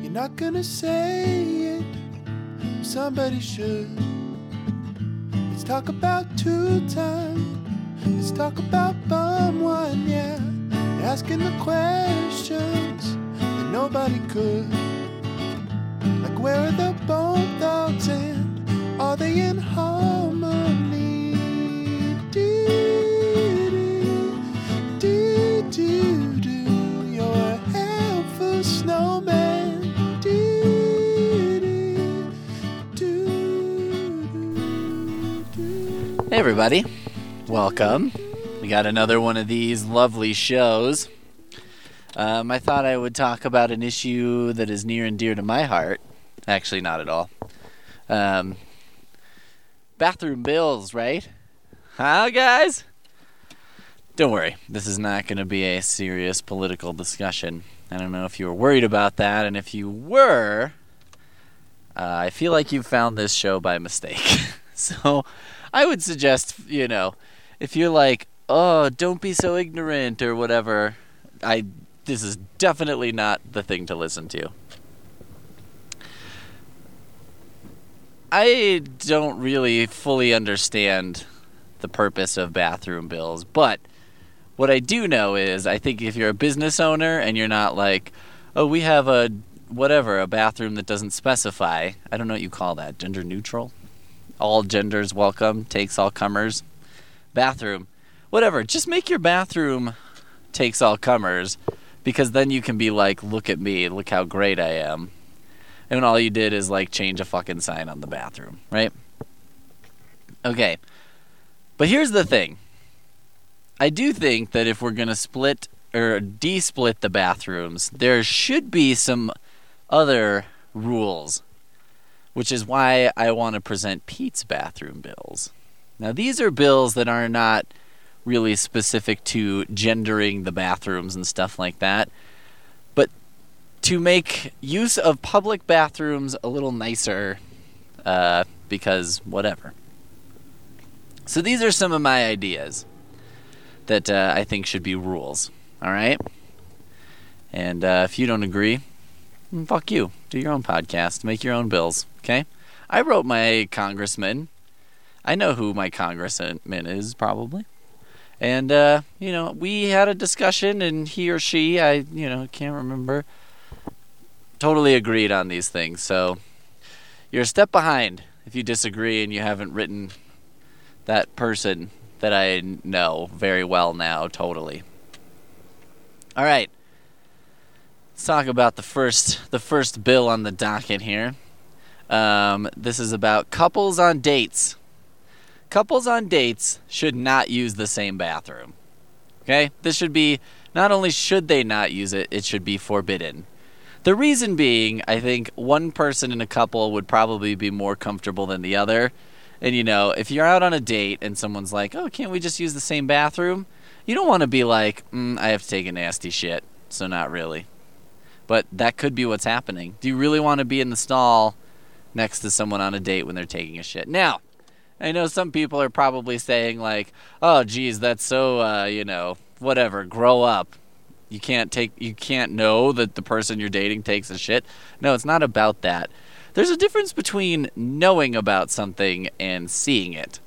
You're not gonna say it, but somebody should. Let's talk about two time. Let's talk about bum one, yeah. Asking the questions that nobody could. Like, where are the bone thugs and are they in harmony? You're a helpful snowman. Hey everybody, welcome. We got another one of these lovely shows. I thought I would talk about an issue that is near and dear to my heart. Actually, not at all. Bathroom bills, right? Huh, guys? Don't worry, this is not going to be a serious political discussion. I don't know if you were worried about that, and if you were, I feel like you found this show by mistake. So, I would suggest, if you're like, oh, don't be so ignorant or whatever, this is definitely not the thing to listen to. I don't really fully understand the purpose of bathroom bills, but what I do know is I think if you're a business owner and you're not like, oh, we have a bathroom that doesn't specify, I don't know what you call that, gender neutral? All genders welcome, takes all comers. Bathroom, whatever, just make your bathroom takes all comers, because then you can be like, look at me, look how great I am. And all you did is like change a fucking sign on the bathroom, right? Okay, but here's the thing. I do think that if we're going to split or de-split the bathrooms, there should be some other rules, which is why I want to present Pete's bathroom bills. Now, these are bills that are not really specific to gendering the bathrooms and stuff like that, but to make use of public bathrooms a little nicer, because whatever. So these are some of my ideas that I think should be rules, all right? And if you don't agree, fuck you. Do your own podcast. Make your own bills, okay? I wrote my congressman. I know who my congressman is, probably. And, we had a discussion, and he or she, I can't remember, totally agreed on these things. So you're a step behind if you disagree and you haven't written that person that I know very well now, totally. All right. Let's talk about the first bill on the docket here. This is about couples on dates. Couples on dates should not use the same bathroom. Okay? This should be, not only should they not use it, it should be forbidden. The reason being, I think one person in a couple would probably be more comfortable than the other. And, if you're out on a date and someone's like, oh, can't we just use the same bathroom? You don't want to be like, I have to take a nasty shit, so not really. But that could be what's happening. Do you really want to be in the stall next to someone on a date when they're taking a shit? Now, I know some people are probably saying like, oh, geez, that's so, whatever, grow up. You can't know that the person you're dating takes a shit. No, it's not about that. There's a difference between knowing about something and seeing it.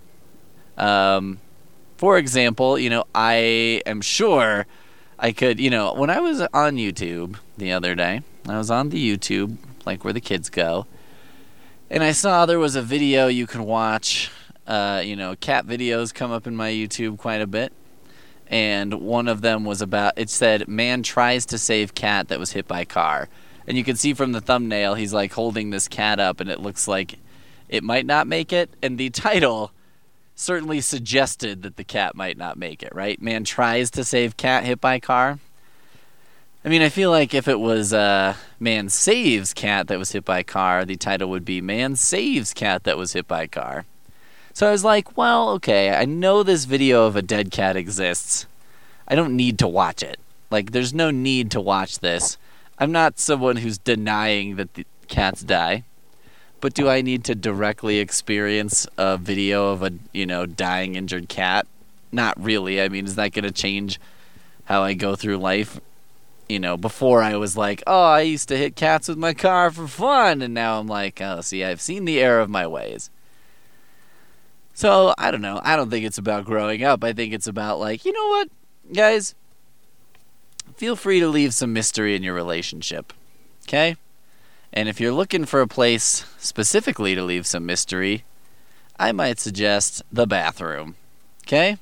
For example, I am sure I could, when I was on YouTube the other day, I was on the YouTube, like where the kids go, and I saw there was a video you can watch, cat videos come up in my YouTube quite a bit, and one of them was about, it said, man tries to save cat that was hit by car. And you can see from the thumbnail, he's like holding this cat up, and it looks like it might not make it. And the title certainly suggested that the cat might not make it, right? Man tries to save cat hit by car. I mean, I feel like if it was man saves cat that was hit by car, the title would be man saves cat that was hit by car. So I was like, well, okay, I know this video of a dead cat exists. I don't need to watch it. Like, there's no need to watch this. I'm not someone who's denying that the cats die, but do I need to directly experience a video of a, dying, injured cat? Not really. I mean, is that going to change how I go through life? before I was like, oh, I used to hit cats with my car for fun, and now I'm like, oh, see, I've seen the error of my ways. So, I don't know. I don't think it's about growing up. I think it's about, like, you know what, guys? Feel free to leave some mystery in your relationship, okay? And if you're looking for a place specifically to leave some mystery, I might suggest the bathroom, okay?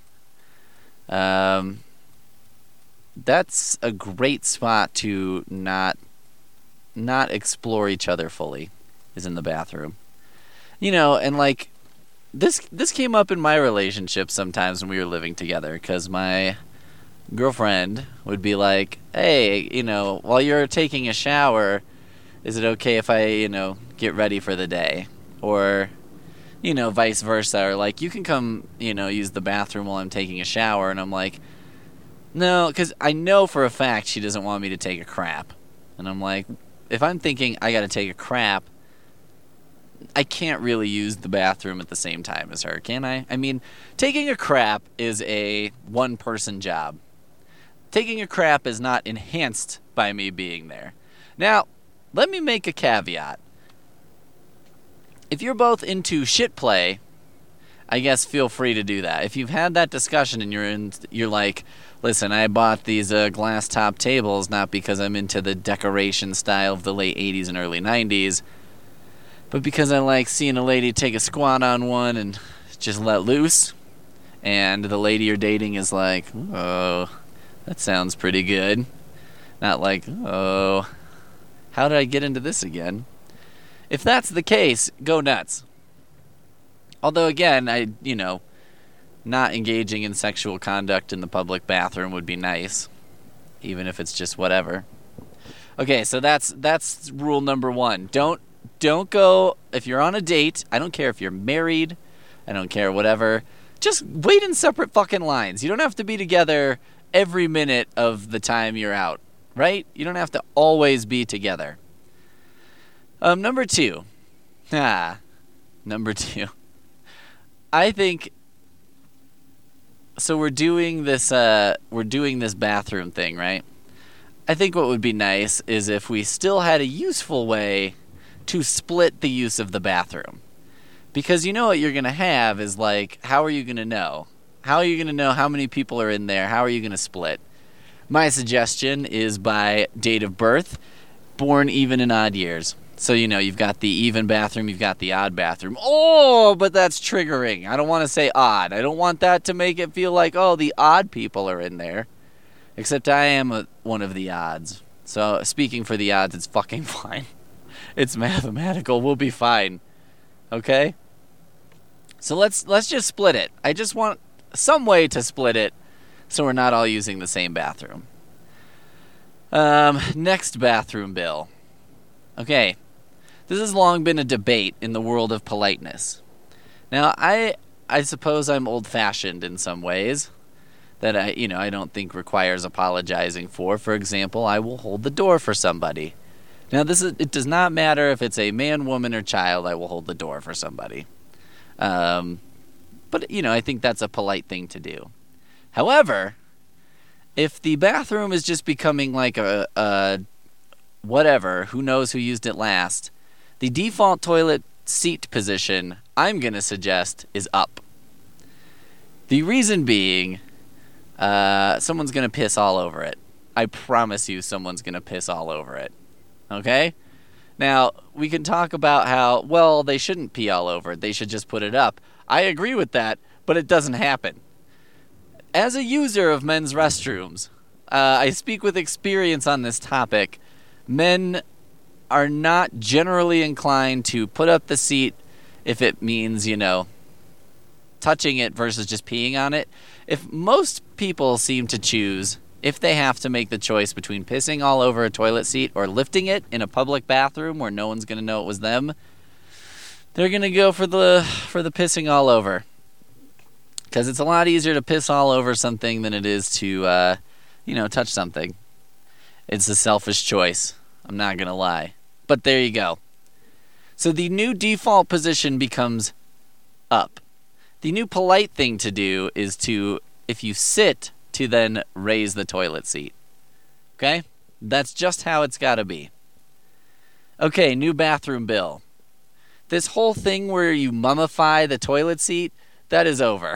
That's a great spot to not explore each other fully, is in the bathroom. And like, this came up in my relationship sometimes when we were living together, because my girlfriend would be like, hey, while you're taking a shower, is it okay if I, get ready for the day? Or, vice versa. Or like, you can come, use the bathroom while I'm taking a shower. And I'm like, no, because I know for a fact she doesn't want me to take a crap. And I'm like, if I'm thinking I got to take a crap, I can't really use the bathroom at the same time as her, can I? I mean, taking a crap is a one-person job. Taking a crap is not enhanced by me being there. Now, let me make a caveat. If you're both into shit play, I guess feel free to do that. If you've had that discussion and you're like, listen, I bought these glass top tables not because I'm into the decoration style of the late 80s and early 90s, but because I like seeing a lady take a squat on one and just let loose, and the lady you're dating is like, oh, that sounds pretty good. Not like, oh, how did I get into this again? If that's the case, go nuts. Although, again, not engaging in sexual conduct in the public bathroom would be nice, even if it's just whatever. Okay, so that's rule number one. Don't go, if you're on a date, I don't care if you're married, I don't care whatever, just wait in separate fucking lines. You don't have to be together every minute of the time you're out, right? You don't have to always be together. Number two. Number two. I think, so we're doing this bathroom thing, right? I think what would be nice is if we still had a useful way to split the use of the bathroom. Because what you're going to have is like, how are you going to know? How are you going to know how many people are in there? How are you going to split? My suggestion is by date of birth, born even and odd years. So, you've got the even bathroom, you've got the odd bathroom. Oh, but that's triggering. I don't want to say odd. I don't want that to make it feel like, oh, the odd people are in there. Except I am one of the odds. So, speaking for the odds, it's fucking fine. It's mathematical. We'll be fine. Okay? So let's just split it. I just want some way to split it so we're not all using the same bathroom. Next bathroom bill. Okay. This has long been a debate in the world of politeness. Now, I suppose I'm old-fashioned in some ways that I don't think requires apologizing for. For example, I will hold the door for somebody. Now, it does not matter if it's a man, woman, or child, I will hold the door for somebody. But, I think that's a polite thing to do. However, if the bathroom is just becoming like a whatever, who knows who used it last, the default toilet seat position, I'm going to suggest, is up. The reason being, someone's going to piss all over it. I promise you someone's going to piss all over it. Okay? Now, we can talk about how, well, they shouldn't pee all over it. They should just put it up. I agree with that, but it doesn't happen. As a user of men's restrooms, I speak with experience on this topic. Men are not generally inclined to put up the seat if it means, touching it versus just peeing on it. If most people seem to choose, if they have to make the choice between pissing all over a toilet seat or lifting it in a public bathroom where no one's going to know it was them, they're going to go for the pissing all over. Because it's a lot easier to piss all over something than it is to, touch something. It's a selfish choice. I'm not going to lie. But there you go. So the new default position becomes up. The new polite thing to do is to, if you sit, to then raise the toilet seat. Okay? That's just how it's got to be. Okay, new bathroom bill. This whole thing where you mummify the toilet seat, that is over.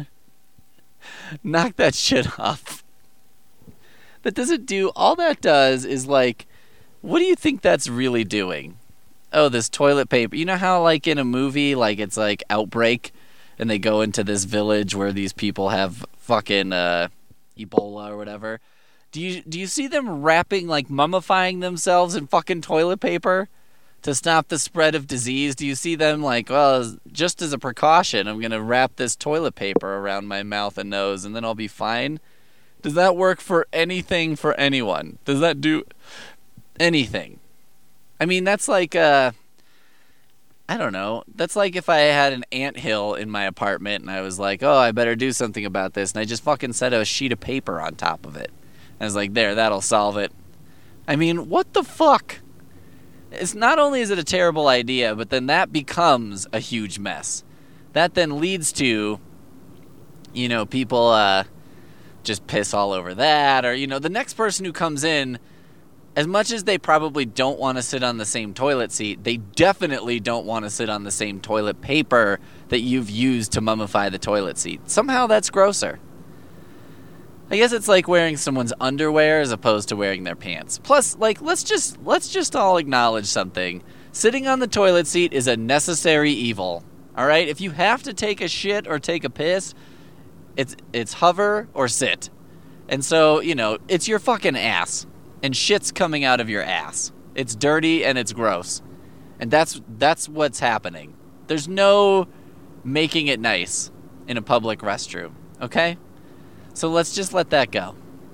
Knock that shit off. That doesn't do, all that does is like, what do you think that's really doing? Oh, this toilet paper. You know how like in a movie, like it's like Outbreak, and they go into this village where these people have fucking Ebola or whatever? Do you see them wrapping, like mummifying themselves in fucking toilet paper to stop the spread of disease? Do you see them like, well, just as a precaution, I'm going to wrap this toilet paper around my mouth and nose and then I'll be fine? Does that work for anything for anyone? Does that do anything? I mean, that's like, I don't know. That's like if I had an anthill in my apartment and I was like, oh, I better do something about this. And I just fucking set a sheet of paper on top of it. I was like, there, that'll solve it. I mean, what the fuck? It's not only is it a terrible idea, but then that becomes a huge mess. That then leads to, you know, people just piss all over that. Or, you know, the next person who comes in, as much as they probably don't want to sit on the same toilet seat, they definitely don't want to sit on the same toilet paper that you've used to mummify the toilet seat. Somehow that's grosser. I guess it's like wearing someone's underwear as opposed to wearing their pants. Plus, like, let's just all acknowledge something. Sitting on the toilet seat is a necessary evil. All right? If you have to take a shit or take a piss, it's hover or sit. And so, you know, it's your fucking ass. And shit's coming out of your ass. It's dirty and it's gross. And that's what's happening. There's no making it nice in a public restroom. Okay? So let's just let that go.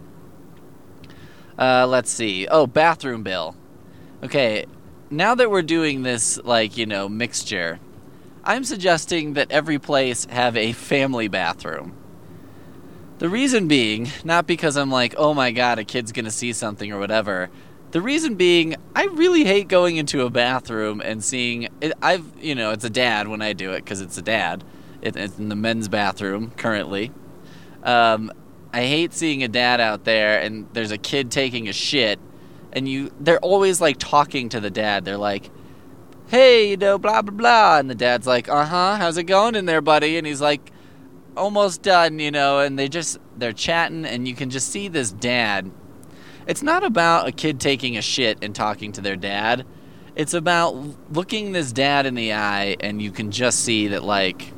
Let's see. Oh, bathroom bill. Okay, now that we're doing this, like, you know, mixture, I'm suggesting that every place have a family bathroom. The reason being, not because I'm like, oh my god, a kid's gonna see something or whatever. The reason being, I really hate going into a bathroom and seeing, it's a dad when I do it, because it's a dad. It's in the men's bathroom, currently. I hate seeing a dad out there and there's a kid taking a shit and they're always like talking to the dad. They're like, hey, you know, blah, blah, blah. And the dad's like, how's it going in there, buddy? And he's like, almost done, you know, and they're chatting and you can just see this dad. It's not about a kid taking a shit and talking to their dad. It's about looking this dad in the eye and you can just see that, like,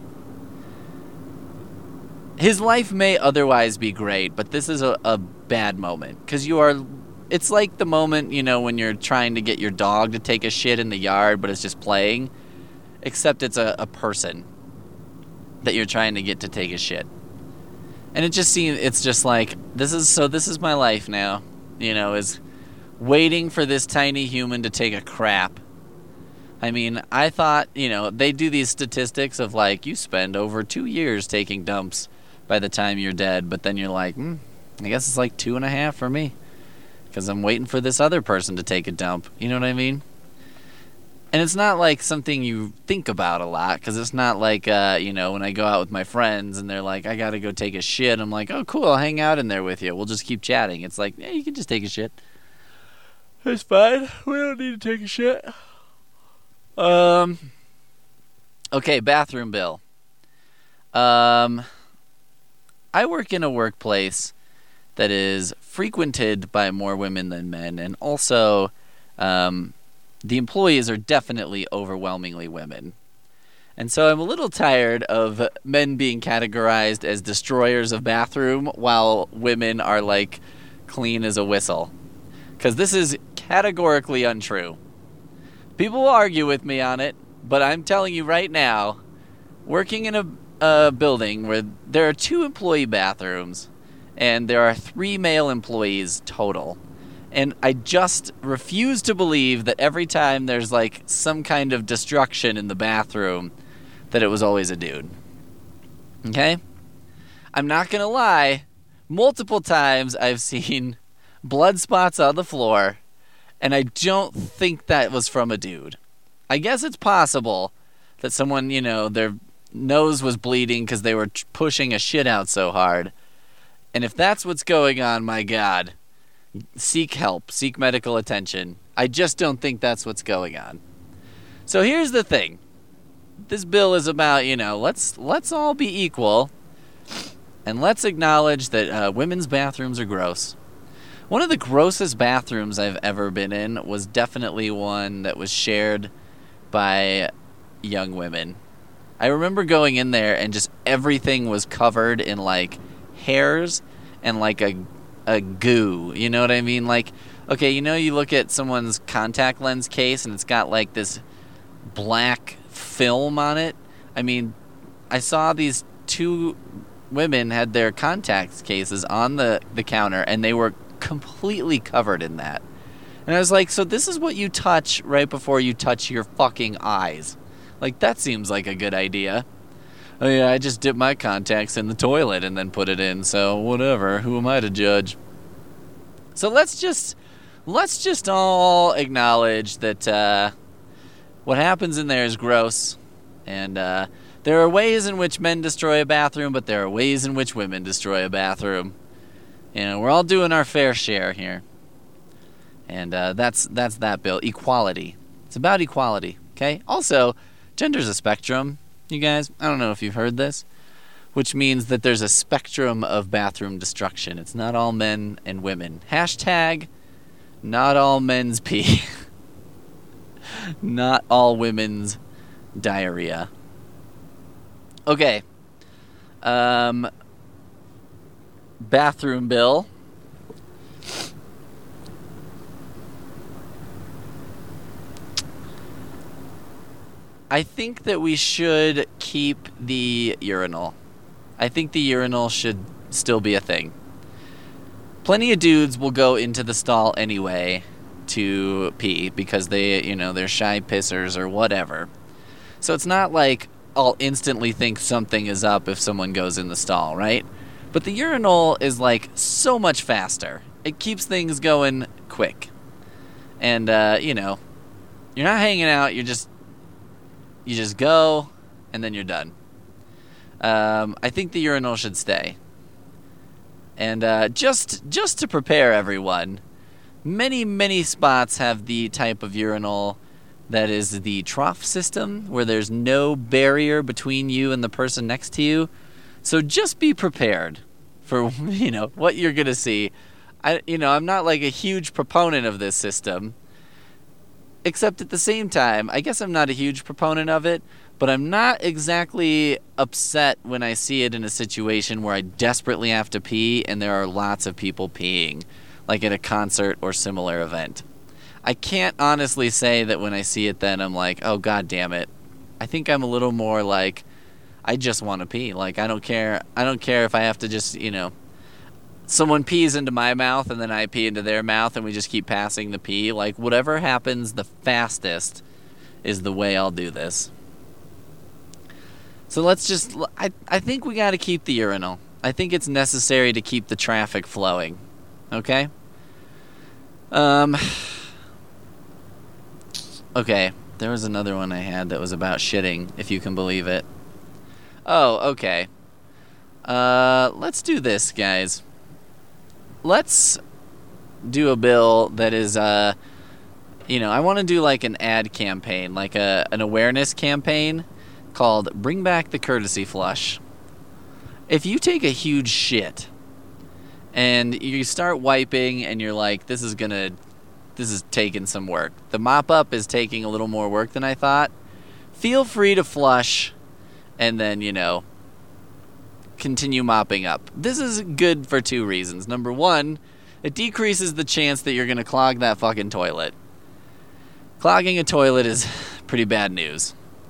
his life may otherwise be great, but this is a bad moment. Because it's like the moment, you know, when you're trying to get your dog to take a shit in the yard, but it's just playing. Except it's a person that you're trying to get to take a shit. And it's just like, this is my life now. You know, is waiting for this tiny human to take a crap. I mean, I thought, you know, they do these statistics of like, you spend over 2 years taking dumps by the time you're dead, but then you're like, I guess it's like 2.5 for me, because I'm waiting for this other person to take a dump. You know what I mean? And it's not like something you think about a lot, because it's not like, you know, when I go out with my friends and they're like, I gotta go take a shit, I'm like, oh, cool, I'll hang out in there with you. We'll just keep chatting. It's like, yeah, you can just take a shit. It's fine. We don't need to take a shit. Okay, bathroom bill. I work in a workplace that is frequented by more women than men, and also the employees are definitely overwhelmingly women. And so I'm a little tired of men being categorized as destroyers of bathroom while women are like clean as a whistle. Because this is categorically untrue. People will argue with me on it, but I'm telling you right now, working in a building where there are 2 employee bathrooms and there are 3 male employees total. And I just refuse to believe that every time there's like some kind of destruction in the bathroom that it was always a dude. Okay? I'm not gonna lie, multiple times I've seen blood spots on the floor, and I don't think that was from a dude. I guess it's possible that someone, you know, their nose was bleeding because they were pushing a shit out so hard. And if that's what's going on, my God, seek help, seek medical attention. I just don't think that's what's going on. So here's the thing. This bill is about, let's all be equal, and let's acknowledge that women's bathrooms are gross. One of the grossest bathrooms I've ever been in was definitely one that was shared by young women. I remember going in there and just everything was covered in like hairs and like a goo. You know what I mean? Like, okay, you look at someone's contact lens case and it's got like this black film on it. I mean, I saw these two women had their contact cases on the counter and they were completely covered in that. And I was like, so this is what you touch right before you touch your fucking eyes. Like, that seems like a good idea. Oh yeah, I just dipped my contacts in the toilet and then put it in, so whatever. Who am I to judge? So let's just all acknowledge that what happens in there is gross. And there are ways in which men destroy a bathroom, but there are ways in which women destroy a bathroom. We're all doing our fair share here. And that's that bill. Equality. It's about equality, okay? Also, gender's a spectrum, you guys. I don't know if you've heard this, which means that there's a spectrum of bathroom destruction. It's not all men and women. Hashtag, not all men's pee. Not all women's diarrhea. Okay. Bathroom bill. I think that we should keep the urinal. I think the urinal should still be a thing. Plenty of dudes will go into the stall anyway to pee because they're shy pissers or whatever. So it's not like I'll instantly think something is up if someone goes in the stall, right? But the urinal is like so much faster. It keeps things going quick. And, you're not hanging out, you just go, and then you're done. I think the urinal should stay. And just to prepare everyone, many, many spots have the type of urinal that is the trough system, where there's no barrier between you and the person next to you. So just be prepared for, what you're going to see. I'm not like a huge proponent of this system. Except at the same time, I guess I'm not a huge proponent of it, but I'm not exactly upset when I see it in a situation where I desperately have to pee and there are lots of people peeing, like at a concert or similar event. I can't honestly say that when I see it then I'm like, oh, God damn it. I think I'm a little more like, I just want to pee. Like, I don't care if I have to just, someone pees into my mouth and then I pee into their mouth and we just keep passing the pee. Like, whatever happens the fastest is the way I'll do this. So I think we got to keep the urinal. I think it's necessary to keep the traffic flowing. Okay? Okay, there was another one I had that was about shitting, if you can believe it. Oh, okay. Let's do this, guys. Let's do a bill that is, I want to do like an ad campaign, like an awareness campaign called Bring Back the Courtesy Flush. If you take a huge shit and you start wiping and you're like, this is taking some work. The mop up is taking a little more work than I thought. Feel free to flush and then, continue mopping up. This is good for two reasons. Number one, it decreases the chance that you're going to clog that fucking toilet. Clogging a toilet is pretty bad news.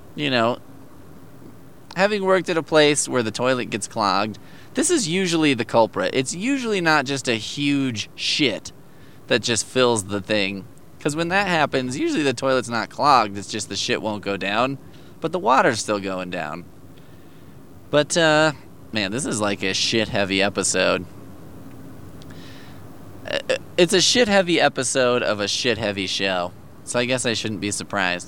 Having worked at a place where the toilet gets clogged, this is usually the culprit. It's usually not just a huge shit that just fills the thing. Because when that happens, usually the toilet's not clogged, it's just the shit won't go down, but the water's still going down. But, man, this is like a shit-heavy episode. It's a shit-heavy episode of a shit-heavy show, so I guess I shouldn't be surprised.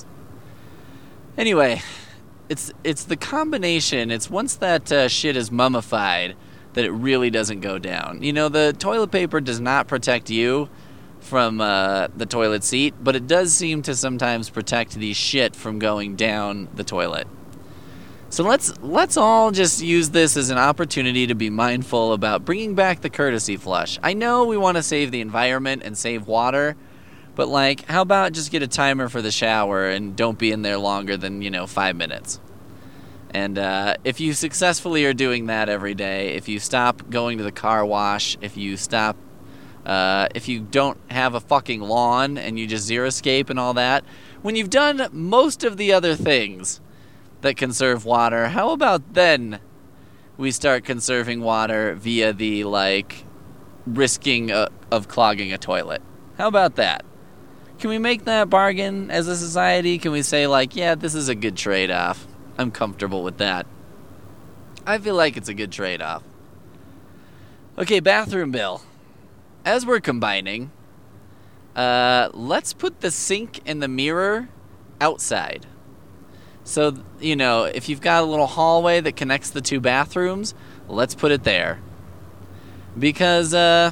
Anyway, it's the combination. It's once that shit is mummified, that it really doesn't go down. You know, the toilet paper does not protect you from the toilet seat, but it does seem to sometimes protect the shit from going down the toilet. So let's all just use this as an opportunity to be mindful about bringing back the courtesy flush. I know we want to save the environment and save water, but like, how about just get a timer for the shower and don't be in there longer than, 5 minutes? And if you successfully are doing that every day, if you stop going to the car wash, if you don't have a fucking lawn and you just xeriscape and all that, when you've done most of the other things that conserve water, how about then we start conserving water via the, risking of clogging a toilet? How about that? Can we make that bargain as a society? Can we say, yeah, this is a good trade-off? I'm comfortable with that. I feel like it's a good trade-off. Okay, bathroom bill. As we're combining, let's put the sink and the mirror outside. So, if you've got a little hallway that connects the two bathrooms, let's put it there. Because, that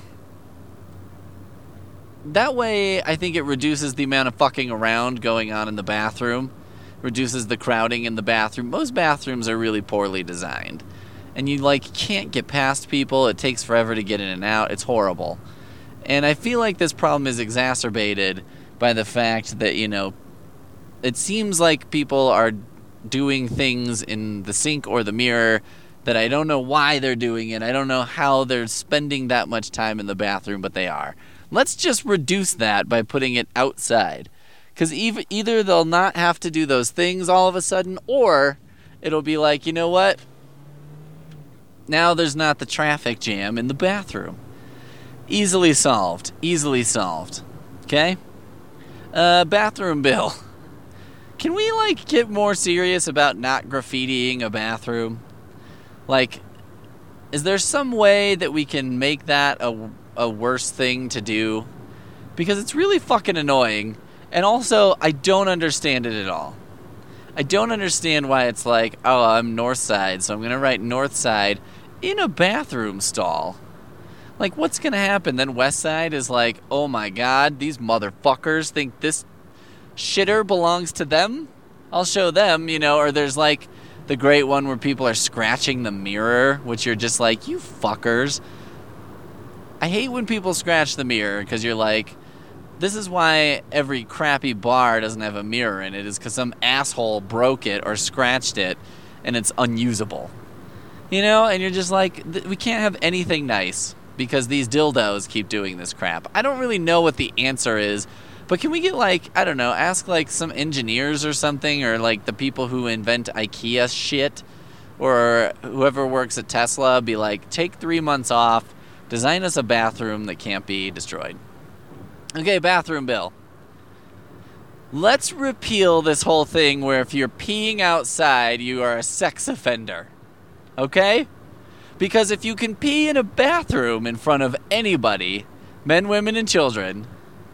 way, I think it reduces the amount of fucking around going on in the bathroom. Reduces the crowding in the bathroom. Most bathrooms are really poorly designed. And you, can't get past people. It takes forever to get in and out. It's horrible. And I feel like this problem is exacerbated by the fact that, it seems like people are doing things in the sink or the mirror that I don't know why they're doing it. I don't know how they're spending that much time in the bathroom, but they are. Let's just reduce that by putting it outside. Because either they'll not have to do those things all of a sudden, or it'll be like, you know what? Now there's not the traffic jam in the bathroom. Easily solved. Okay? Bathroom bill. Can we, get more serious about not graffitiing a bathroom? Is there some way that we can make that a worse thing to do? Because it's really fucking annoying. And also, I don't understand it at all. I don't understand why it's I'm north side, so I'm going to write north side in a bathroom stall. What's going to happen? Then west side is oh my god, these motherfuckers think this shitter belongs to them? I'll show them, or there's the great one where people are scratching the mirror, which you're just you fuckers. I hate when people scratch the mirror, because you're this is why every crappy bar doesn't have a mirror in it, is because some asshole broke it or scratched it and it's unusable. And you're just we can't have anything nice because these dildos keep doing this crap. I don't really know what the answer is, but can we get I don't know, ask some engineers or something, or the people who invent IKEA shit, or whoever works at Tesla, be take 3 months off, design us a bathroom that can't be destroyed. Okay, bathroom bill. Let's repeal this whole thing where if you're peeing outside, you are a sex offender. Okay? Because if you can pee in a bathroom in front of anybody, men, women, and children,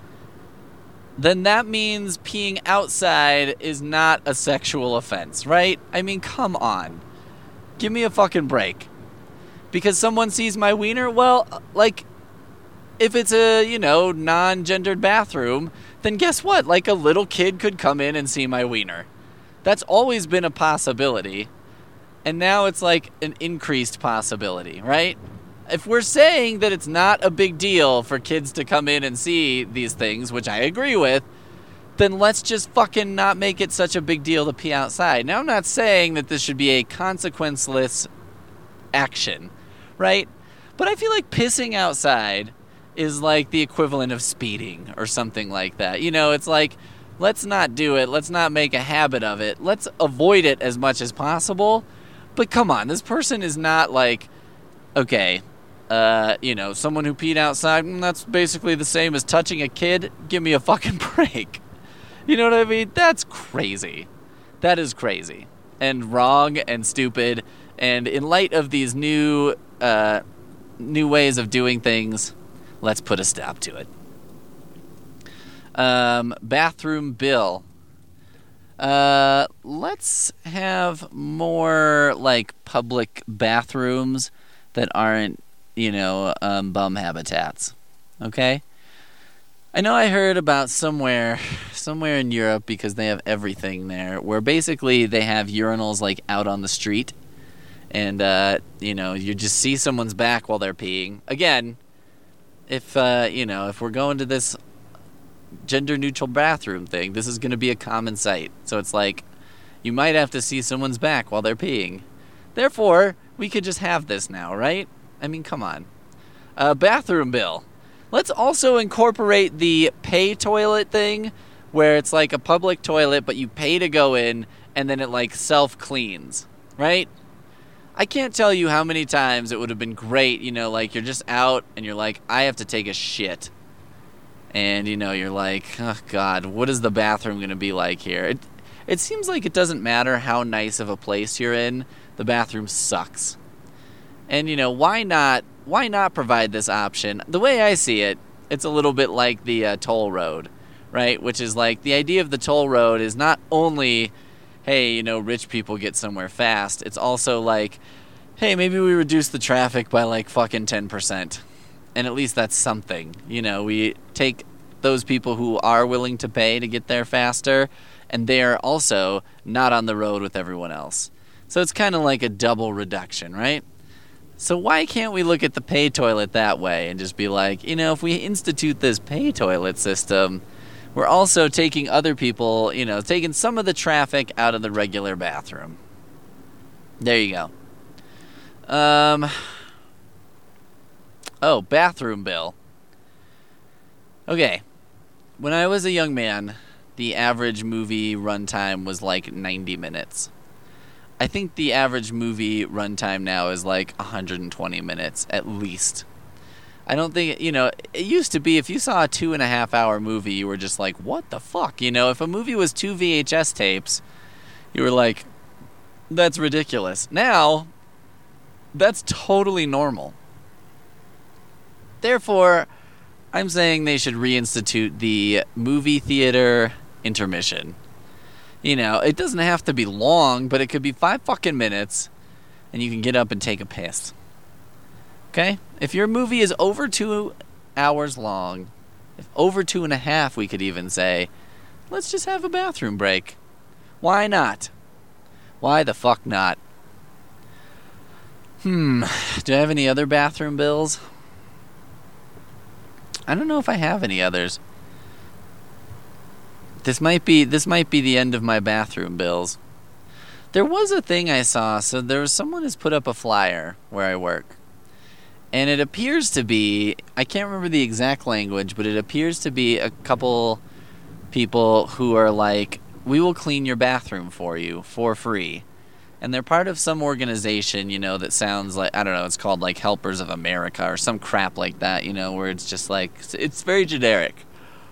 then that means peeing outside is not a sexual offense, right? I mean, come on. Give me a fucking break. Because someone sees my wiener? Well, if it's a, non-gendered bathroom, then guess what? A little kid could come in and see my wiener. That's always been a possibility. And now it's an increased possibility, right? If we're saying that it's not a big deal for kids to come in and see these things, which I agree with, then let's just fucking not make it such a big deal to pee outside. Now, I'm not saying that this should be a consequenceless action, right? But I feel like pissing outside is the equivalent of speeding or something like that. It's let's not do it. Let's not make a habit of it. Let's avoid it as much as possible. But come on, this person is not okay, someone who peed outside, that's basically the same as touching a kid. Give me a fucking break. You know what I mean? That's crazy. That is crazy. And wrong and stupid. And in light of these new ways of doing things, let's put a stop to it. Bathroom bill. Let's have more public bathrooms that aren't, bum habitats. Okay? I know I heard about somewhere in Europe, because they have everything there, where basically they have urinals like out on the street, and you just see someone's back while they're peeing. Again, if we're going to this gender neutral bathroom thing, this is going to be a common sight. So it's like you might have to see someone's back while they're peeing. Therefore, we could just have this now, right? I mean, come on. Bathroom bill. Let's also incorporate the pay toilet thing, where it's like a public toilet, but you pay to go in, and then it like self-cleans, right? I can't tell you how many times it would have been great, like you're just out, and you're like, I have to take a shit. And, you're like, oh, God, what is the bathroom going to be like here? It seems like it doesn't matter how nice of a place you're in, the bathroom sucks. And, why not provide this option? The way I see it, it's a little bit like the toll road, right? Which is like, the idea of the toll road is not only, hey, rich people get somewhere fast. It's also like, hey, maybe we reduce the traffic by like fucking 10%. And at least that's something. We take those people who are willing to pay to get there faster, and they are also not on the road with everyone else. So it's kind of like a double reduction, right? So why can't we look at the pay toilet that way and just be like, if we institute this pay toilet system, we're also taking other people, taking some of the traffic out of the regular bathroom. There you go. Oh, bathroom bill. Okay. When I was a young man, the average movie runtime was like 90 minutes. I think the average movie runtime now is like 120 minutes, at least. I don't think, it used to be if you saw a 2.5 hour movie, you were just like, what the fuck? If a movie was 2 VHS tapes, you were like, that's ridiculous. Now, that's totally normal. Therefore, I'm saying they should reinstitute the movie theater intermission. It doesn't have to be long, but it could be 5 fucking minutes, and you can get up and take a piss. Okay? If your movie is over 2 hours long, if over 2.5, we could even say, let's just have a bathroom break. Why not? Why the fuck not? Do I have any other bathroom bills? I don't know if I have any others. This might be the end of my bathroom bills. There was a thing I saw. So there was someone has put up a flyer where I work. And it appears to be, I can't remember the exact language, but it appears to be a couple people who are like, we will clean your bathroom for you for free. And they're part of some organization, that sounds like, I don't know, it's called like Helpers of America or some crap like that, where it's just like, it's very generic.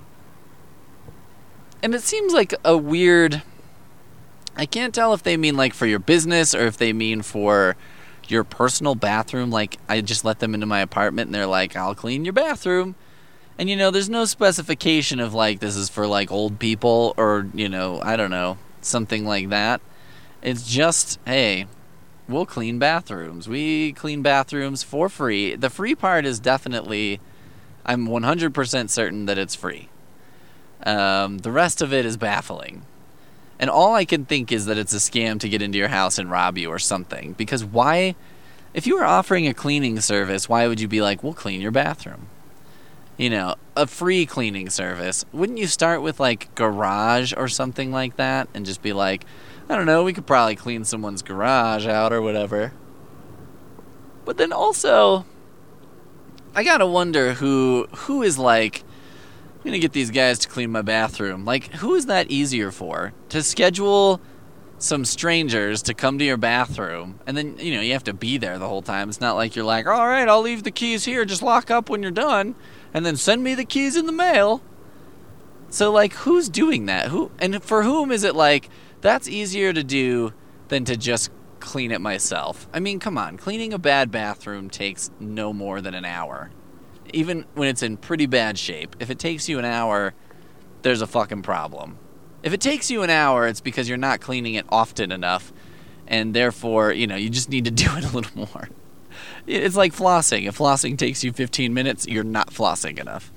And it seems like a weird, I can't tell if they mean like for your business or if they mean for your personal bathroom. Like, I just let them into my apartment and they're like, I'll clean your bathroom. And, there's no specification of like, this is for like old people or, I don't know, something like that. It's just, hey, we'll clean bathrooms. We clean bathrooms for free. The free part is definitely, I'm 100% certain that it's free. The rest of it is baffling. And all I can think is that it's a scam to get into your house and rob you or something. Because why, if you were offering a cleaning service, why would you be like, we'll clean your bathroom? A free cleaning service. Wouldn't you start with like garage or something like that and just be like, I don't know, we could probably clean someone's garage out or whatever. But then also, I gotta wonder who is like, I'm gonna get these guys to clean my bathroom. Like, who is that easier for? To schedule some strangers to come to your bathroom, and then, you have to be there the whole time. It's not like you're like, all right, I'll leave the keys here, just lock up when you're done, and then send me the keys in the mail. So, like, who's doing that? And for whom is it like, that's easier to do than to just clean it myself? I mean, come on. Cleaning a bad bathroom takes no more than an hour. Even when it's in pretty bad shape. If it takes you an hour, there's a fucking problem. If it takes you an hour, it's because you're not cleaning it often enough, and therefore, you just need to do it a little more. It's like flossing. If flossing takes you 15 minutes, you're not flossing enough.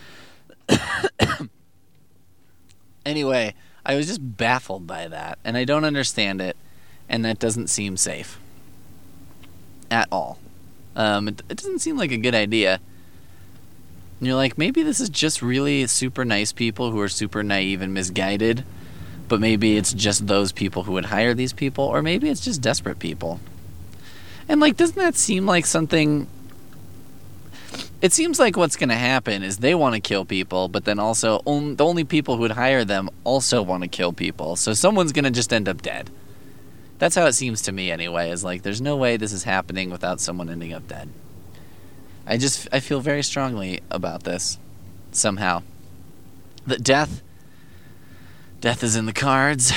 Anyway, I was just baffled by that, and I don't understand it, and that doesn't seem safe at all. It doesn't seem like a good idea. And you're like, maybe this is just really super nice people who are super naive and misguided, but maybe it's just those people who would hire these people, or maybe it's just desperate people. And, like, doesn't that seem like something... It seems like what's going to happen is they want to kill people, but then also the only people who would hire them also want to kill people. So someone's going to just end up dead. That's how it seems to me anyway, is like there's no way this is happening without someone ending up dead. I feel very strongly about this somehow. That death is in the cards.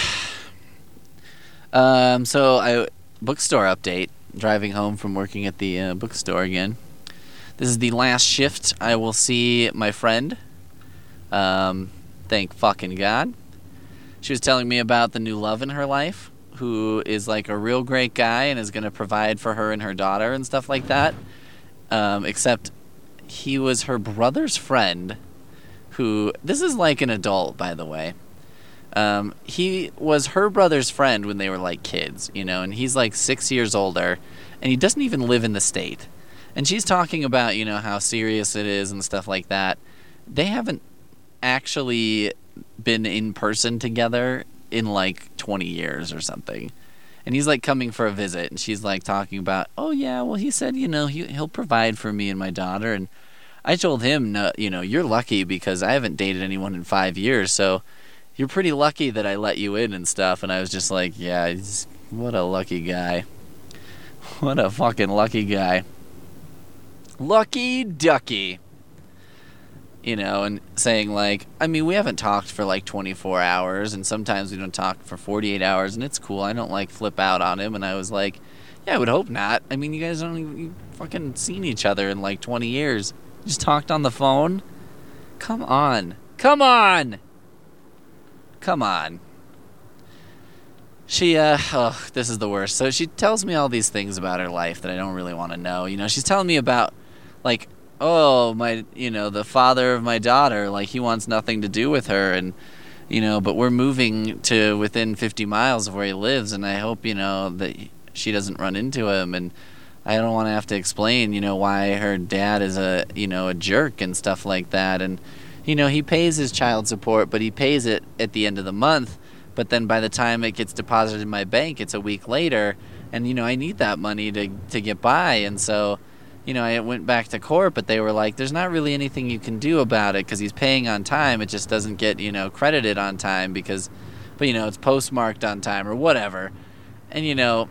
Bookstore update. Driving home from working at the bookstore again. This is the last shift I will see my friend. Thank fucking God. She was telling me about the new love in her life, who is like a real great guy and is going to provide for her and her daughter and stuff like that. Except he was her brother's friend who... This is like an adult, by the way. He was her brother's friend when they were like kids, you know, and he's like 6 years older, and he doesn't even live in the state. And she's talking about, you know, how serious it is and stuff like that. They haven't actually been in person together in like 20 years or something. And he's like coming for a visit, and she's like talking about, oh yeah, well he said, you know, he'll provide for me and my daughter. And I told him, no, you know, you're lucky because I haven't dated anyone in 5 years, so you're pretty lucky that I let you in and stuff. And I was just like, yeah, what a lucky guy. What a fucking lucky guy. Lucky ducky. You know, and saying like, I mean, we haven't talked for like 24 hours, and sometimes we don't talk for 48 hours, and it's cool. I don't like flip out on him. And I was like, yeah, I would hope not. I mean, you guys don't even fucking seen each other in like 20 years. You just talked on the phone? Come on. Come on! Come on. She, this is the worst. So she tells me all these things about her life that I don't really want to know. You know, she's telling me about, like, oh, the father of my daughter, like, he wants nothing to do with her, and, you know, but we're moving to within 50 miles of where he lives, and I hope, you know, that she doesn't run into him, and I don't want to have to explain, you know, why her dad is a jerk and stuff like that, and, you know, he pays his child support, but he pays it at the end of the month, but then by the time it gets deposited in my bank, it's a week later, and, you know, I need that money to get by, and so... You know, I went back to court, but they were like, there's not really anything you can do about it because he's paying on time. It just doesn't get, you know, credited on time but, you know, it's postmarked on time or whatever. And, you know,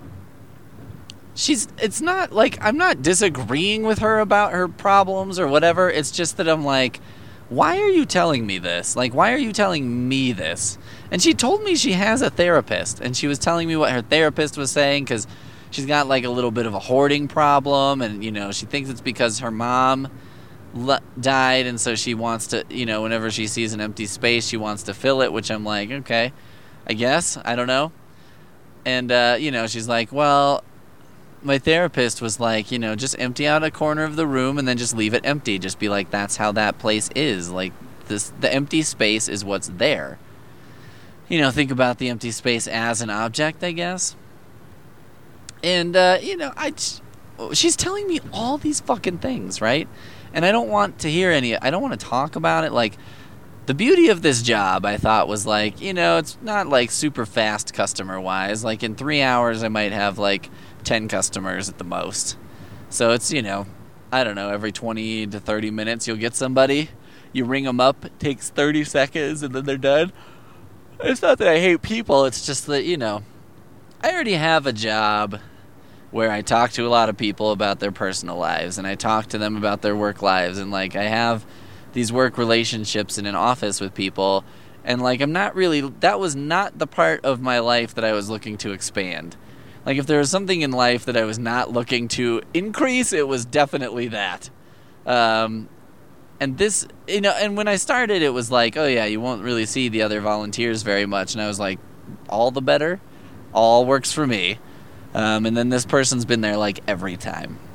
it's not like, I'm not disagreeing with her about her problems or whatever. It's just that I'm like, why are you telling me this? Like, why are you telling me this? And she told me she has a therapist, and she was telling me what her therapist was saying because... She's got, like, a little bit of a hoarding problem, and, you know, she thinks it's because her mom died, and so she wants to, you know, whenever she sees an empty space, she wants to fill it, which I'm like, okay, I guess, I don't know. And, you know, she's like, well, my therapist was like, you know, just empty out a corner of the room and then just leave it empty. Just be like, that's how that place is. Like, the empty space is what's there. You know, think about the empty space as an object, I guess. And, you know, she's telling me all these fucking things, right? And I don't want to hear I don't want to talk about it. Like, the beauty of this job, I thought, was like, you know, it's not like super fast customer-wise. Like, in 3 hours, I might have like 10 customers at the most. So it's, you know, I don't know, every 20 to 30 minutes you'll get somebody. You ring them up, it takes 30 seconds, and then they're done. It's not that I hate people, it's just that, you know, I already have a job where I talk to a lot of people about their personal lives, and I talk to them about their work lives, and, like, I have these work relationships in an office with people, and, like, that was not the part of my life that I was looking to expand. Like, if there was something in life that I was not looking to increase, it was definitely that. And this, you know, and when I started, it was like, oh yeah, you won't really see the other volunteers very much, and I was like, all the better. All works for me. And then this person's been there, like, every time.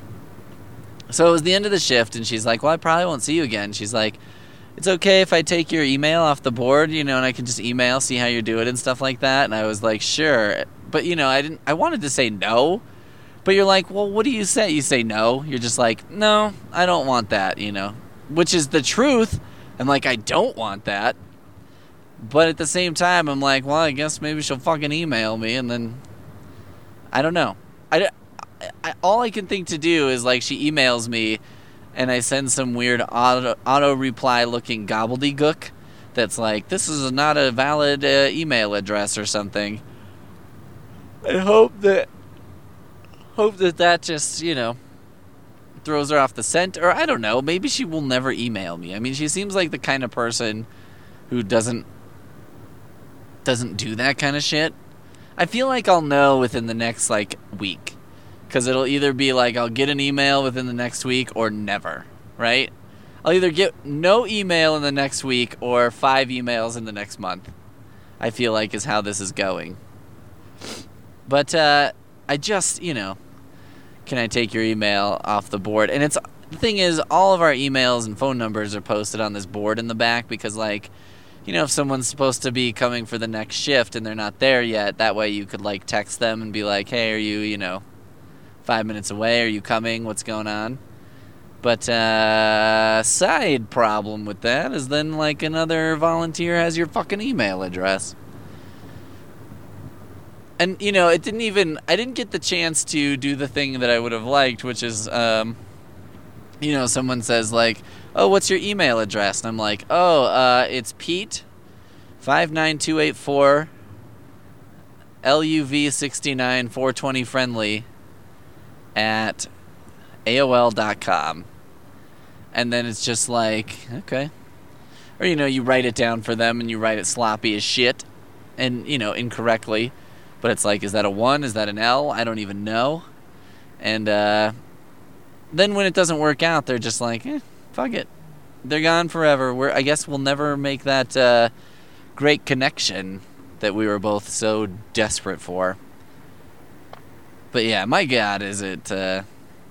So it was the end of the shift, and she's like, well, I probably won't see you again. She's like, it's okay if I take your email off the board, and I can just email, see how you're doing and stuff like that. And I was like, sure. But, I wanted to say no. But you're like, well, what do you say? You say no. You're just like, no, I don't want that, which is the truth. I'm like, I don't want that. But at the same time, I'm like, well, I guess maybe she'll fucking email me, and then I don't know. All I can think to do is, like, she emails me, and I send some weird auto-reply looking gobbledygook that's like, this is not a valid email address or something. I hope that just, throws her off the scent. Or I don't know, maybe she will never email me. I mean, she seems like the kind of person who doesn't do that kind of shit. I feel like I'll know within the next, like, week. Because it'll either be like I'll get an email within the next week or never, right? I'll either get no email in the next week or 5 emails in the next month. I feel like is how this is going. But I just, can I take your email off the board? And the thing is, all of our emails and phone numbers are posted on this board in the back because, like, if someone's supposed to be coming for the next shift and they're not there yet, that way you could, like, text them and be like, hey, are you, 5 minutes away? Are you coming? What's going on? But side problem with that is then, like, another volunteer has your fucking email address. And, I didn't get the chance to do the thing that I would have liked, which is, someone says, like, oh, what's your email address? And I'm like, it's Pete, 59284, LUV69, 420 friendly, at AOL.com. And then it's just like, okay. Or, you write it down for them and you write it sloppy as shit and, incorrectly. But it's like, is that a 1? Is that an L? I don't even know. And then when it doesn't work out, they're just like, fuck it. They're gone forever. I guess we'll never make that great connection that we were both so desperate for. But yeah, my God, is it... I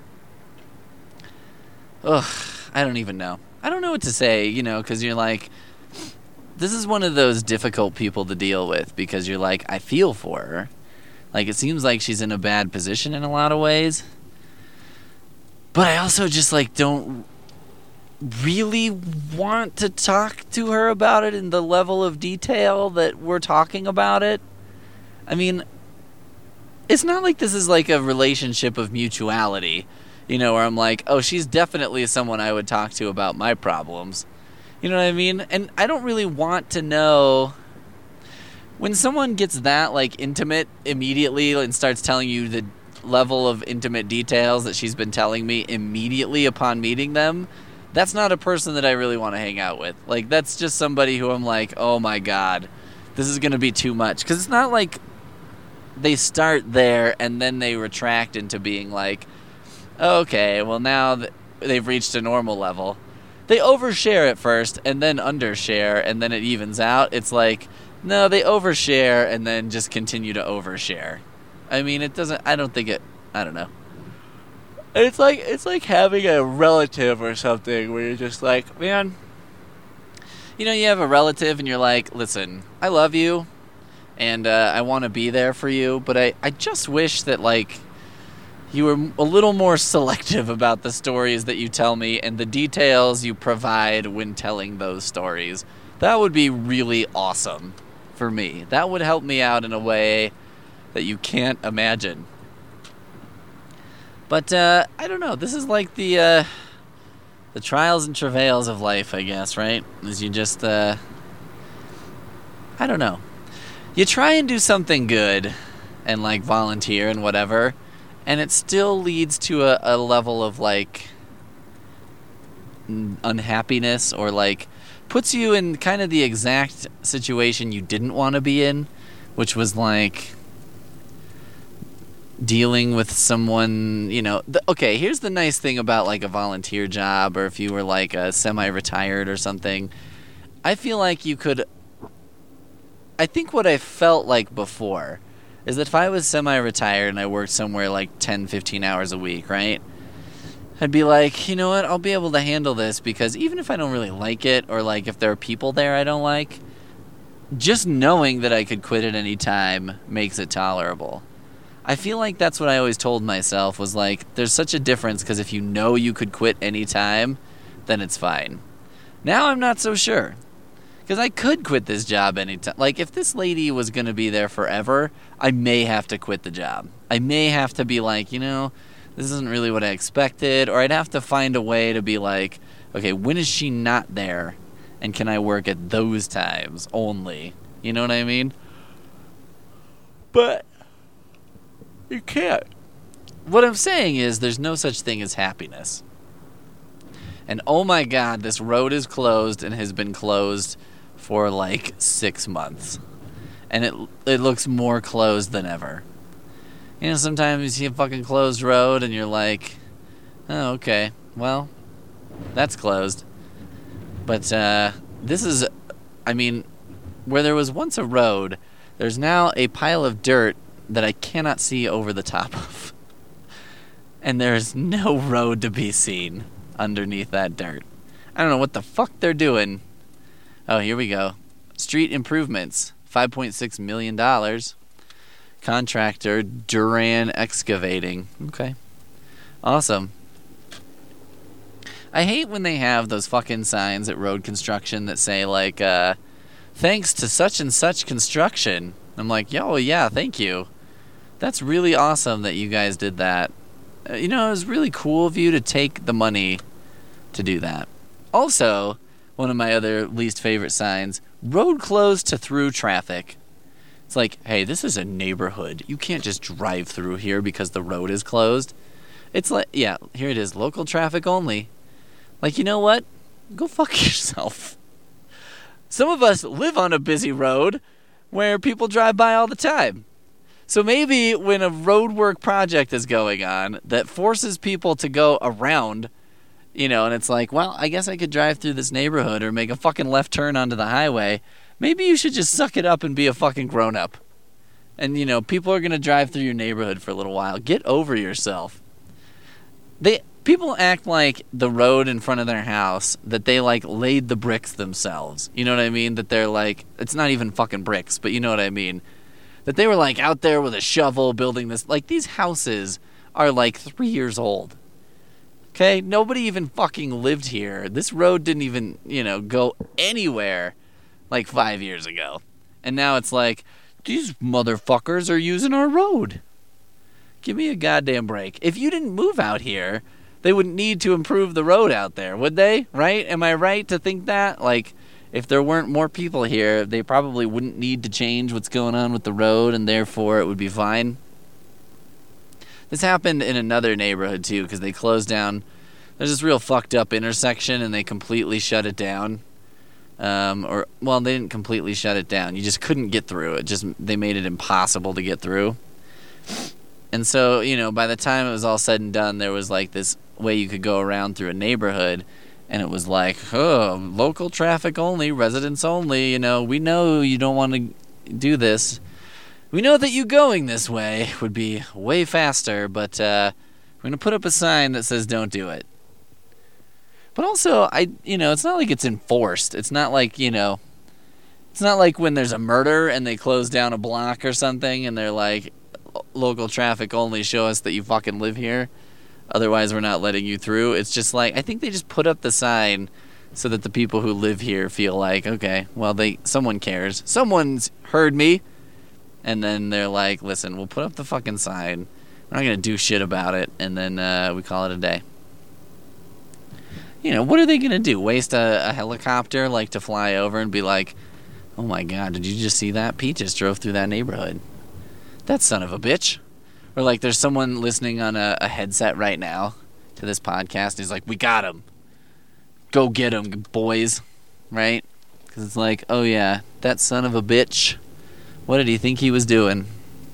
don't even know. I don't know what to say, because you're like... This is one of those difficult people to deal with because you're like, I feel for her. Like, it seems like she's in a bad position in a lot of ways. But I also just, like, don't really want to talk to her about it in the level of detail that we're talking about it. I mean, it's not like this is like a relationship of mutuality, where I'm like, oh, she's definitely someone I would talk to about my problems. You know what I mean? And I don't really want to know when someone gets that, like, intimate immediately and starts telling you the level of intimate details that she's been telling me immediately upon meeting them. That's not a person that I really want to hang out with. Like, that's just somebody who I'm like, oh my God, this is going to be too much. Because it's not like they start there and then they retract into being like, okay, well now they've reached a normal level. They overshare at first and then undershare and then it evens out. It's like, no, they overshare and then just continue to overshare. I mean, it doesn't, I don't know. It's like having a relative or something where you're just like, man, you have a relative and you're like, listen, I love you and I want to be there for you, but I just wish that, like, you were a little more selective about the stories that you tell me and the details you provide when telling those stories. That would be really awesome for me. That would help me out in a way that you can't imagine. But I don't know. This is like the trials and travails of life, I guess, right? Is you just I don't know. You try and do something good and, like, volunteer and whatever, and it still leads to a level of, like, unhappiness or, like, puts you in kind of the exact situation you didn't want to be in, which was, like, dealing with someone, okay, here's the nice thing about, like, a volunteer job, or if you were, like, a semi-retired or something. I feel like I think what I felt like before is that if I was semi-retired and I worked somewhere like 10, 15 hours a week, right? I'd be like, you know what, I'll be able to handle this because even if I don't really like it or like if there are people there I don't like, just knowing that I could quit at any time makes it tolerable. I feel like that's what I always told myself was like, there's such a difference because if you know you could quit any time, then it's fine. Now I'm not so sure. Because I could quit this job anytime. Like, if this lady was going to be there forever, I may have to quit the job. I may have to be like, you know, this isn't really what I expected. Or I'd have to find a way to be like, okay, when is she not there? And can I work at those times only? You know what I mean? But you can't. What I'm saying is there's no such thing as happiness. And oh my God, this road is closed and has been closed for like 6 months. And it looks more closed than ever. You know, sometimes you see a fucking closed road and you're like, oh, okay, well, that's closed. But this is, I mean, where there was once a road, there's now a pile of dirt that I cannot see over the top of. And there's no road to be seen underneath that dirt. I don't know what the fuck they're doing. Oh, here we go. Street improvements, $5.6 million. Contractor, Duran Excavating. Okay. Awesome. I hate when they have those fucking signs at road construction that say, like, thanks to such and such construction. I'm like, yo, yeah, thank you. That's really awesome that you guys did that. You know, it was really cool of you to take the money to do that. Also, one of my other least favorite signs, road closed to through traffic. It's like, hey, this is a neighborhood. You can't just drive through here because the road is closed. It's like, yeah, here it is, local traffic only. Like, you know what? Go fuck yourself. Some of us live on a busy road where people drive by all the time. So maybe when a roadwork project is going on that forces people to go around, you know, and it's like, well, I guess I could drive through this neighborhood or make a fucking left turn onto the highway. Maybe you should just suck it up and be a fucking grown-up. And, you know, people are going to drive through your neighborhood for a little while. Get over yourself. People act like the road in front of their house, that they, like, laid the bricks themselves. You know what I mean? That they're, like, it's not even fucking bricks, but you know what I mean? That they were, like, out there with a shovel building this. Like, these houses are, like, 3 years old. Okay? Nobody even fucking lived here. This road didn't even, you know, go anywhere like 5 years ago. And now it's like, these motherfuckers are using our road. Give me a goddamn break. If you didn't move out here, they wouldn't need to improve the road out there, would they? Right? Am I right to think that? Like, if there weren't more people here, they probably wouldn't need to change what's going on with the road, and therefore it would be fine. This happened in another neighborhood, too, because they closed down. There's this real fucked up intersection, and they completely shut it down. They didn't completely shut it down. You just couldn't get through. They made it impossible to get through. And so, you know, by the time it was all said and done, there was like this way you could go around through a neighborhood, and it was like, oh, local traffic only, residents only, you know, we know you don't want to do this. We know that you going this way would be way faster, but we're going to put up a sign that says don't do it. But also, it's not like it's enforced. It's not like, you know, it's not like when there's a murder and they close down a block or something and they're like, local traffic only, show us that you fucking live here. Otherwise, we're not letting you through. It's just like, I think they just put up the sign so that the people who live here feel like, okay, well, someone cares. Someone's heard me. And then they're like, listen, we'll put up the fucking sign. We're not going to do shit about it. And then we call it a day. You know, what are they going to do? Waste a helicopter, like, to fly over and be like, oh my God, did you just see that? Pete just drove through that neighborhood. That son of a bitch. Or like there's someone listening on a headset right now to this podcast. And he's like, we got him. Go get him, boys. Right? Because it's like, oh yeah, that son of a bitch. What did he think he was doing?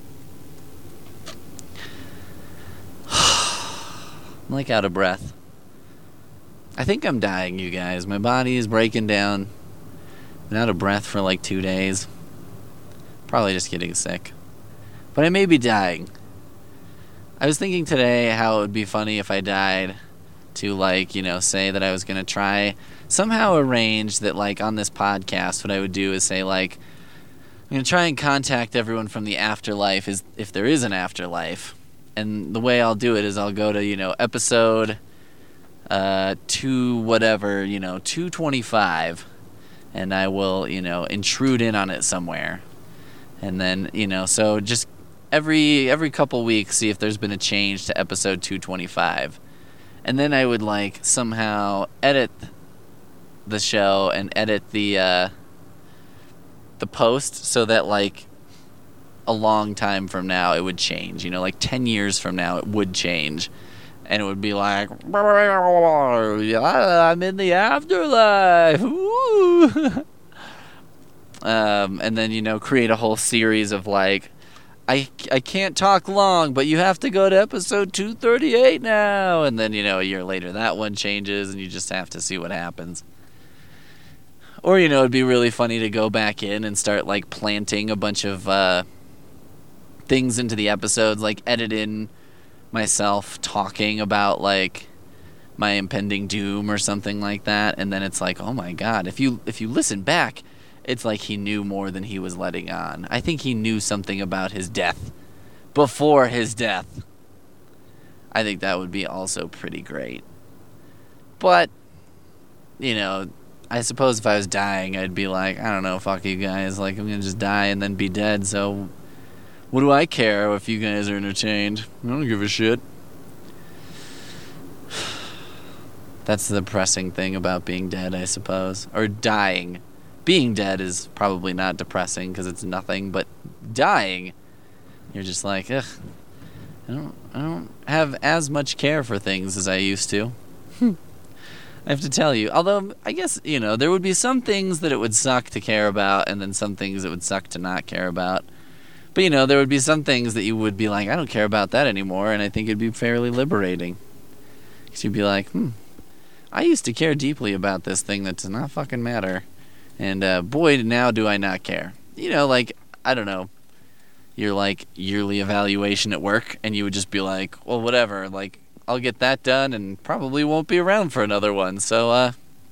I'm like out of breath. I think I'm dying, you guys. My body is breaking down. I'm out of breath for like 2 days. Probably just getting sick. But I may be dying. I was thinking today how it would be funny if I died to, like, say that I was going to try somehow arrange that, like, on this podcast, what I would do is say, like, I'm going to try and contact everyone from the afterlife, is if there is an afterlife. And the way I'll do it is I'll go to, episode 225, and I will, intrude in on it somewhere. And then, so just every couple weeks, see if there's been a change to episode 225. And then I would, like, somehow edit the show and edit the post so that, like, a long time from now it would change. Like 10 years from now it would change. And it would be like, I'm in the afterlife. Woo! And then, create a whole series of, like, I can't talk long, but you have to go to episode 238 now. And then, a year later that one changes and you just have to see what happens. Or, it'd be really funny to go back in and start, like, planting a bunch of things into the episodes, like edit in myself talking about, like, my impending doom or something like that. And then it's like, oh my God, if you listen back, it's like he knew more than he was letting on. I think he knew something about his death before his death. I think that would be also pretty great. But, I suppose if I was dying, I'd be like, I don't know, fuck you guys. Like, I'm going to just die and then be dead. So what do I care if you guys are entertained? I don't give a shit. That's the depressing thing about being dead, I suppose. Or dying. Being dead is probably not depressing because it's nothing, but dying, you're just like, ugh, I don't have as much care for things as I used to. I have to tell you. Although, I guess, there would be some things that it would suck to care about, and then some things it would suck to not care about. But, there would be some things that you would be like, I don't care about that anymore, and I think it'd be fairly liberating. Because you'd be like, I used to care deeply about this thing that does not fucking matter. And, boy, now do I not care. Like, I don't know, your, like, yearly evaluation at work, and you would just be like, well, whatever, like, I'll get that done and probably won't be around for another one. So,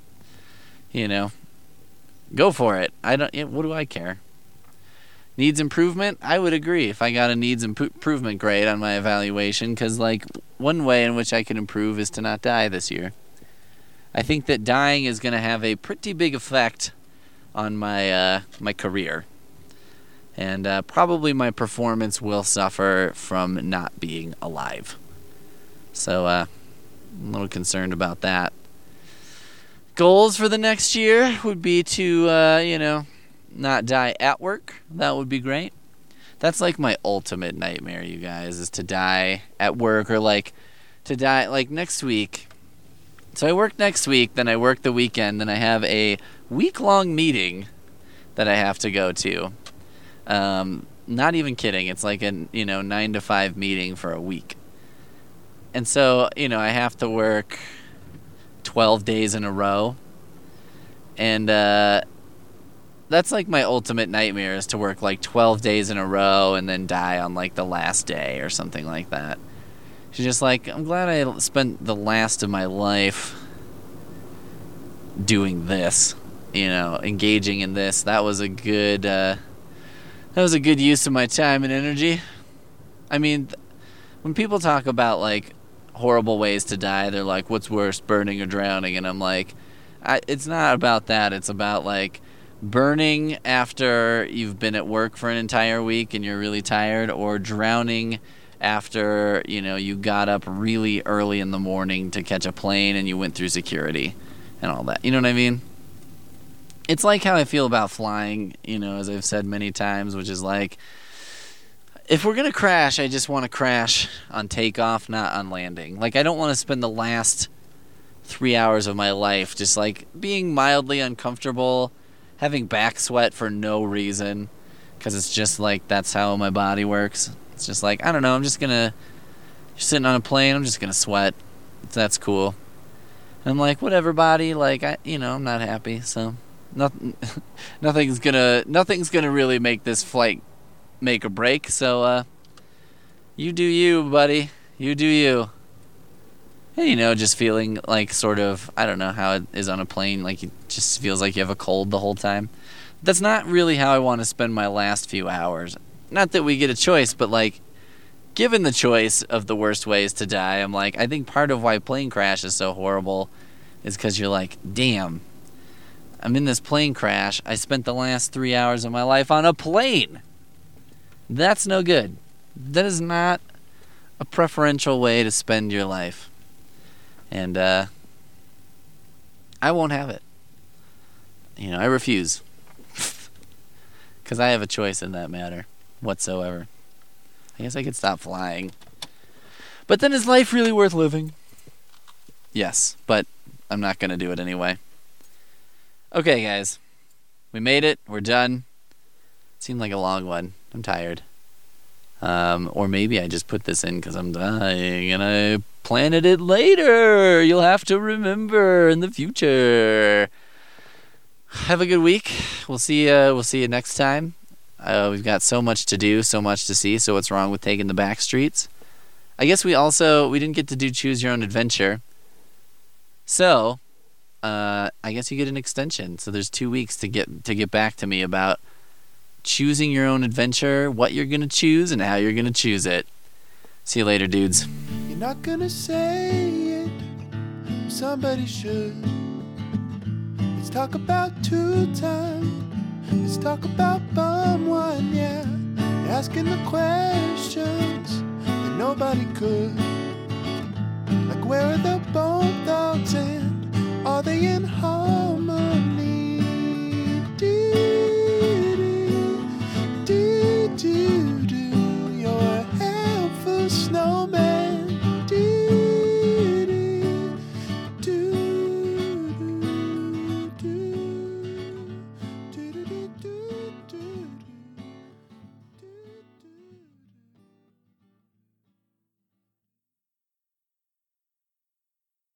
go for it. What do I care? Needs improvement? I would agree if I got a needs improvement grade on my evaluation, because, like, one way in which I can improve is to not die this year. I think that dying is going to have a pretty big effect on my my career. And probably my performance will suffer from not being alive. So, I'm a little concerned about that. Goals for the next year would be to, not die at work. That would be great. That's, like, my ultimate nightmare, you guys, is to die at work, or, like, to die, like, next week. So I work next week, then I work the weekend, then I have a week-long meeting that I have to go to. Not even kidding. It's like a, 9 to 5 meeting for a week. And so, I have to work 12 days in a row. And that's like my ultimate nightmare, is to work like 12 days in a row and then die on like the last day or something like that. She's just like, I'm glad I spent the last of my life doing this, engaging in this. That was a good use of my time and energy. I mean, when people talk about, like, horrible ways to die, they're like, what's worse, burning or drowning? And I'm like, it's not about that. It's about, like, burning after you've been at work for an entire week and you're really tired, or drowning after, you got up really early in the morning to catch a plane and you went through security and all that. You know what I mean? It's like how I feel about flying, as I've said many times, which is like, if we're going to crash, I just want to crash on takeoff, not on landing. Like, I don't want to spend the last 3 hours of my life just, like, being mildly uncomfortable, having back sweat for no reason, because it's just, like, that's how my body works. It's just like, I don't know, you're sitting on a plane, I'm just going to sweat. That's cool. And I'm like, whatever, body, like, I'm not happy, so nothing's gonna really make this flight make a break, so you do you, buddy. You do you. And, just feeling like sort of, I don't know how it is on a plane, like it just feels like you have a cold the whole time. That's not really how I want to spend my last few hours. Not that we get a choice, but like, given the choice of the worst ways to die, I'm like, I think part of why plane crash is so horrible is because you're like, damn, I'm in this plane crash. I spent the last 3 hours of my life on a plane. That's no good. That is not a preferential way to spend your life. And I won't have it. I refuse. Because I have a choice in that matter whatsoever. I guess I could stop flying. But then is life really worth living? Yes, but I'm not going to do it anyway. Okay, guys. We made it. We're done. It seemed like a long one. I'm tired. Or maybe I just put this in because I'm dying and I planted it later. You'll have to remember in the future. Have a good week. We'll see you next time. We've got so much to do, so much to see. So what's wrong with taking the back streets? I guess we didn't get to do Choose Your Own Adventure. So, I guess you get an extension. So there's 2 weeks to get back to me about choosing your own adventure, what you're going to choose, and how you're going to choose it. See you later, dudes. You're not gonna say it, somebody should. Let's talk about two time. Let's talk about bum one, yeah. Asking the questions that nobody could. Like, where are the bone thugs and are they in harmony?